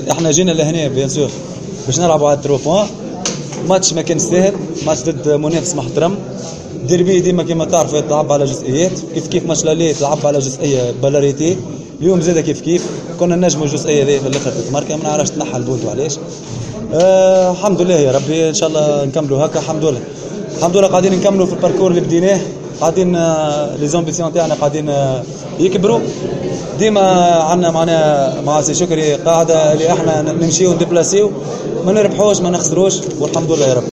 احنا جينا لهنا بيان سور باش نلعبوا على 3 بوان. ماتش ما كان سهل، ماتش ضد منافس محترم. ديربي ديما كما تعرف تلعب على جزئيات، كيف ماتش لالي تلعب على جزئيه بالاريتي. اليوم زاد كيف كنا نجموا الجزئيه ذي في الاخر تتماركا، ما نعرفش تنحى البود وعلاش. الحمد لله يا ربي، ان شاء الله نكملوا هكا. الحمد لله قاعدين نكملوا في الباركور اللي بديناه، قاعدين لي زامبيسيون تاعنا قاعدين يكبروا. ديما عندنا مع سي شكري قاعده اللي احنا نمشيو نديبلاسيو، ما نربحوش ما نخسروش، والحمد لله يا رب.